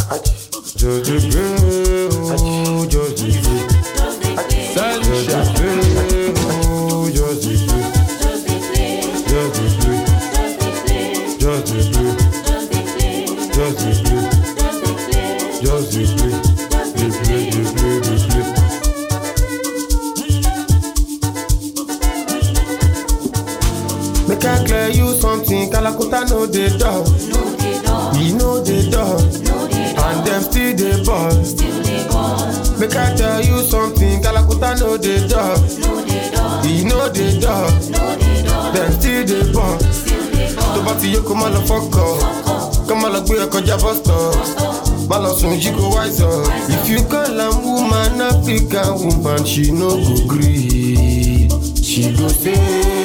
Just the play, oh, just the play. Just the play, oh, just the play. Just the play, just the play. Just the play, just the play. The play, the play, the play. Make I clear you something, Kalakuta know the dog. He know the dog. And them still the ball. Make I tell you something, Kalakuta know the dog. He know the dog. Them still the ball. To party you come on fuck up. Come on like we a koja buster. Balasun she go wise up. If you call a woman African woman, she no go gree. She go say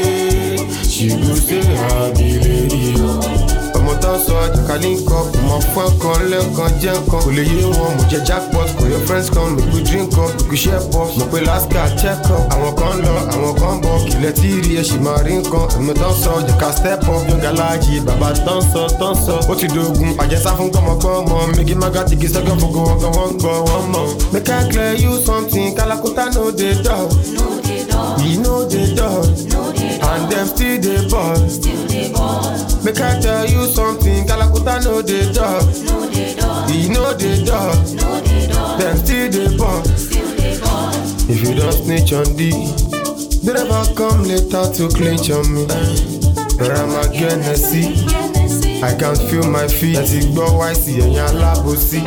I be lady. Ọmọ tán sọ àjàkà link up, mo fún ẹ̀kan lẹ́ẹ̀kan jẹ́ nǹkan. Kò lè yé wọn, mo jẹ jackpot, kò your friends come, make we drink up, make we share box. Mo pe last card check up, àwọn kan lọ, àwọn kan bọ̀. Kìlẹ̀ tí rí ẹ ṣì máa rí nǹkan. Ọmọ tán sọ àjàkà step up, yọ̀ǹgà láàyè. Bàbá tán sọ, ó ti dogun. Àjẹsá fún gbọ́mọgbọ́mọ, méjì mága tìgì sẹ́gàn fògo ọ̀gán wọ́n gbọ́ wọ́n mọ̀. Make I clear you something, Kalakuta know the dog. He know the dog. And them still the ball. Make I tell you something, Kalakuta know the dog. He know the dog. Them still the ball. If you don't snitch on D, they never come later to clinch on me. But I'm again a see. I can't feel my feet. Let it go why see and your labo see.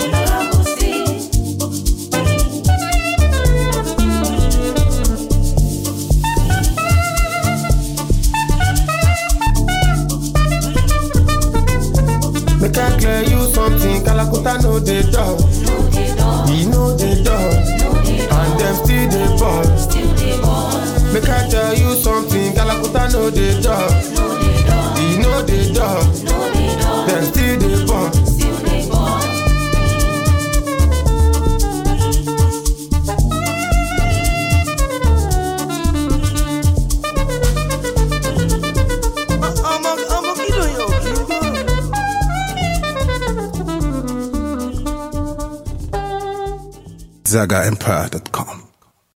Make I clear you something, Kalakuta know the dog. He know the dog. And them still the ball. Make I tell you something, Kalakuta know the dog. He know the dog. Them still the ball. ZagaEmpire.com